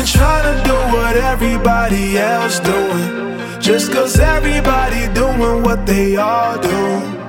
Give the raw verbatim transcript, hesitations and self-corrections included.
been trying to do what everybody else doing, just cause everybody doing what they all do.